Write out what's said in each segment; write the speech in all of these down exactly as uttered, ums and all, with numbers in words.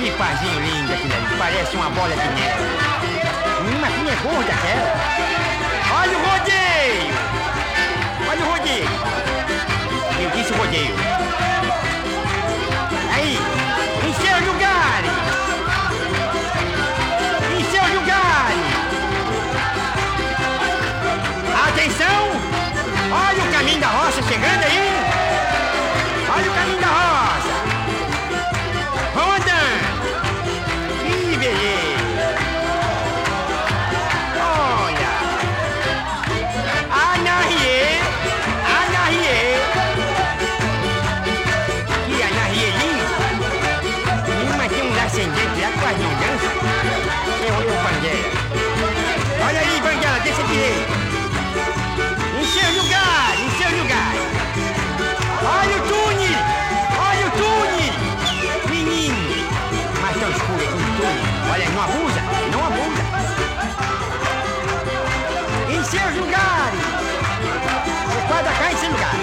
Que parzinho lindo aquilo ali, parece uma bola de neve. Hum, mas que é gorda aquela. Olha o rodeio! Olha o rodeio! Eu disse rodeio. Aí, em seus lugares! Em seus lugares! Atenção! Olha o caminho da roça chegando aí! Olha o caminho da roça! Vamos andando! Que beleza! Olha! Anahie! Anahie! Que anahie lindo! Mas tem um ascendente lá quase não dança. Eu olho o Banguela. Olha aí, Banguela, deixa direito. Em seu lugar, em seu lugar. Olha o túnel! Olha o túnel! Menino! Mas tão escuro aqui o túnel. Olha, não abusa, não abusa. Em seus lugares. O quadra cá em seu lugar.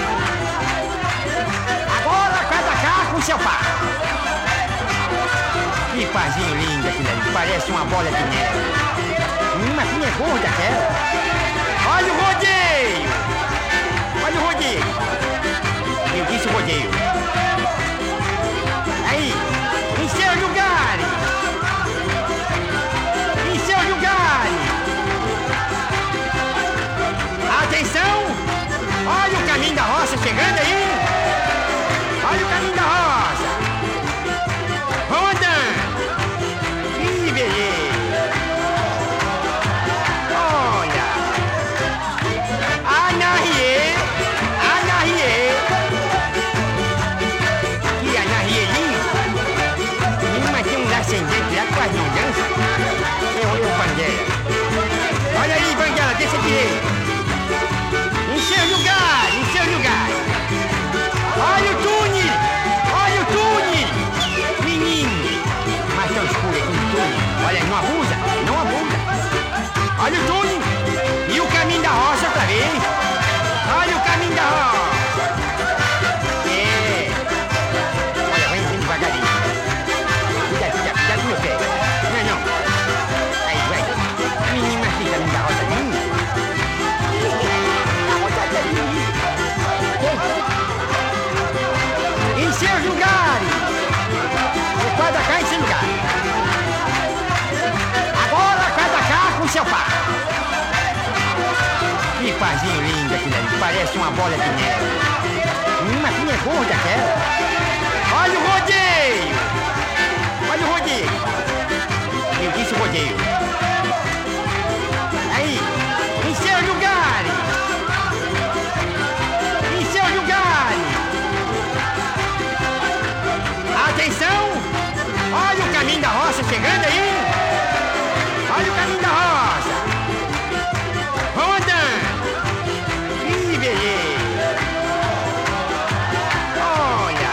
Agora quadra cá com seu par. Que parzinho lindo aquilo ali, parece uma bola de neve. Hum, mas que é gorda aquela. Olha o rodeio! Olha o rodeio! Eu disse rodeio. Aí, em seus lugares! Em seus lugares! Atenção! Olha o caminho da roça chegando aí! Olha o caminho da roça! Vamos andando! Que beleza! Olha! Anahie! Anahie! Que anahie lindo! Mas tem um ascendente lá quase não dança. Eu olho o Banguela. Olha aí, Banguela, deixa direito. Em seu lugar, em seu lugar. Olha o túnel! Olha o túnel! Menino! Mas tão escuro aqui o túnel. Olha, não abusa, não abusa. Olha o túnel! E o caminho da roça outra vez. Olha o caminho da roça. É. Olha, vai indo devagarinho. Cuidado, cuidado, cuidado com meu pé. Não, não. Aí, vai. Menino, mas tem caminho da roça lindo. A roça é linda. Em seus lugares. O quadra cá em seu lugar. Agora quadra cá com seu par. Que parzinho lindo aquilo ali, parece uma bola de neve. Hum, mas que é gorda aquela. Olha o rodeio! Olha o rodeio! Eu disse rodeio. Aí, em seus lugares! Em seus lugares! Atenção! Olha o caminho da roça chegando aí! Olha o caminho da roça! Vamos andando! Que beleza! Olha!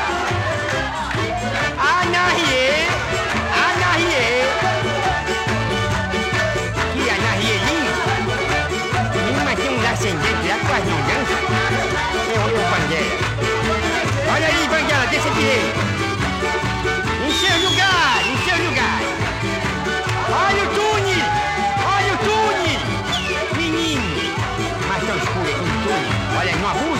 Anahie! Anahie! Que anahie lindo! Mas tem um ascendente lá quase não dança. Eu olho o Banguela. Olha aí, Banguela, deixa direito. Em seu lugar, em seu lugar. Olha o túnel! Olha o túnel! Menino! Mas tão escuro aqui o túnel. Olha, não abusa.